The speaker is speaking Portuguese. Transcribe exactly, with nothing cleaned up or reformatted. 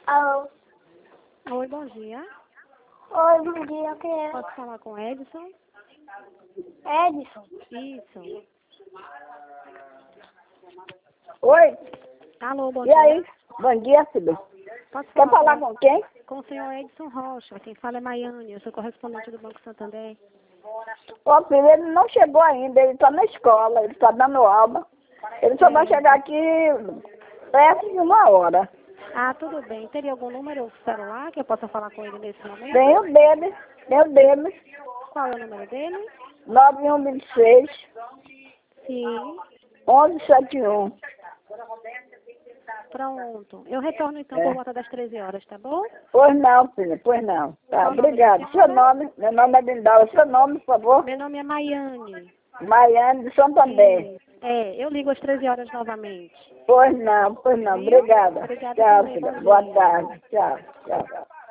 Alô? Oi, bom dia. Oi, bom dia, quem é? Posso falar com Edson? Edson. Isso. Oi, Alô, bom e dia. aí? Bom dia, filho. Posso Quer falar falar com, com quem? com o senhor Edson Rocha? Quem fala é Maiane, eu sou correspondente do Banco Santander. Ó, filho, ele não chegou ainda, ele está na escola, ele está dando aula. Ele só vai Certo. chegar aqui perto de uma hora. Ah, tudo bem. Teria algum número celular que eu possa falar com ele nesse momento? Tem o dele, tem o dele, Qual é o número dele? nove um dois seis, Sim. onze setenta e um. Pronto. Eu retorno então É. por volta das treze horas, tá bom? Pois não, filha, pois não. Tá, Qual o nome da obrigado. Seu senhora? nome, meu nome é Lindala. Seu nome, por favor? Meu nome é Maiane. Maiane de Santander. Sim. É, eu ligo às treze horas novamente. Pois não, pois não. Viu? Obrigada. Obrigada Tchau, também, filha. bom Boa dia. tarde. Tchau, tchau.